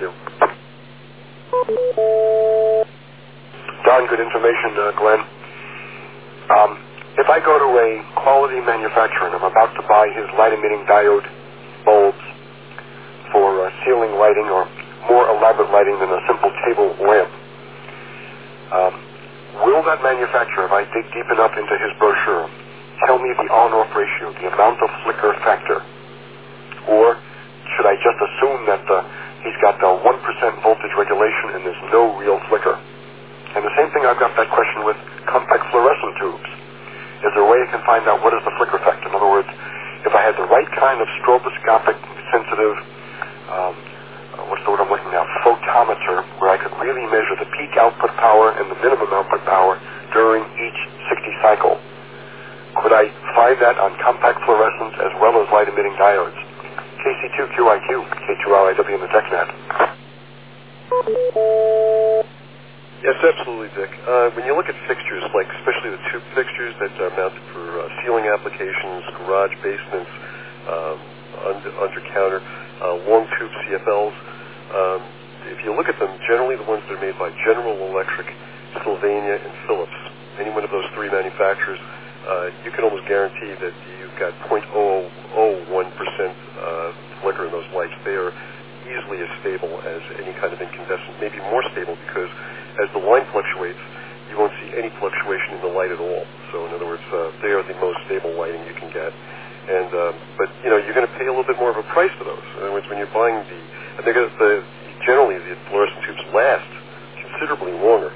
Speaker 1: Darn good information, Glenn. If I go to a quality manufacturer and I'm about to buy his light-emitting diode bulbs for ceiling lighting or more elaborate lighting than a simple table lamp, will that manufacturer, if I dig deep enough into his brochure, tell me the on-off ratio, the amount of flicker factor? Or should I just assume that he's got 1% voltage regulation and there's no real flicker? And the same thing, I've got that question with compact fluorescent tubes. Is there a way I can find out what is the flicker factor? In other words, if I had the right kind of stroboscopic sensitive, what's the word I'm looking at, photometer, where I could really measure the peak output power and the minimum output power during each 60 cycle, could I find that on compact fluorescent as well as light-emitting diodes? KC2QIQ, K2RIW in the TechNet.
Speaker 14: Yes, absolutely, Dick. When you look at fixtures, like especially the tube fixtures that are mounted for ceiling applications, garage basements, under counter, long tube CFLs, if you look at them, generally the ones that are made by General Electric, Sylvania, and Philips, any one of those three manufacturers, you can almost guarantee that you've got 0.001% flicker in those lights. They are easily as stable as any kind of incandescent, maybe more stable, because as the line fluctuates, you won't see any fluctuation in the light at all. So in other words, they are the most stable lighting you can get. And but you're going to pay a little bit more of a price for those. In other words, when you're buying generally the fluorescent tubes last considerably longer.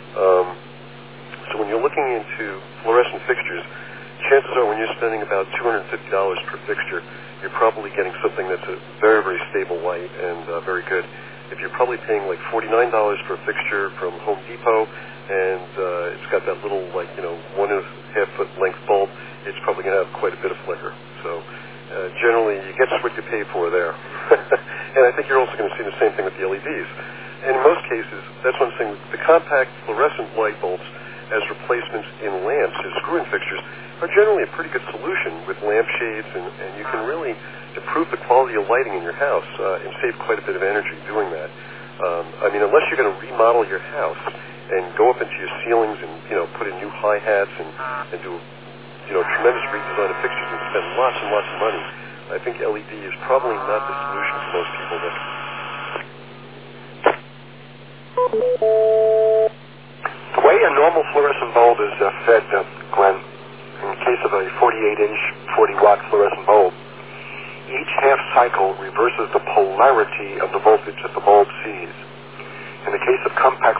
Speaker 14: So when you're looking into fluorescent fixtures, chances are when you're spending about $250 per fixture, you're probably getting something that's a very, very stable light and very good. If you're probably paying like $49 for a fixture from Home Depot, and it's got that little 1.5 foot length bulb, it's probably going to have quite a bit of flicker. So generally, you get what you pay for there. And I think you're also going to see the same thing with the LEDs. And in most cases, that's one thing. The compact fluorescent light bulbs as replacements in lamps, as screw-in fixtures, are generally a pretty good solution with lampshades, and you can really improve the quality of lighting in your house and save quite a bit of energy doing that. Unless you're going to remodel your house and go up into your ceilings and put in new hi-hats and do tremendous redesign of fixtures and spend lots and lots of money, I think LED is probably not the solution for most people.
Speaker 1: The way a normal fluorescent bulb is fed, Glenn, in the case of a 48-inch, 40-watt fluorescent bulb, each half cycle reverses the polarity of the voltage that the bulb sees. In the case of compact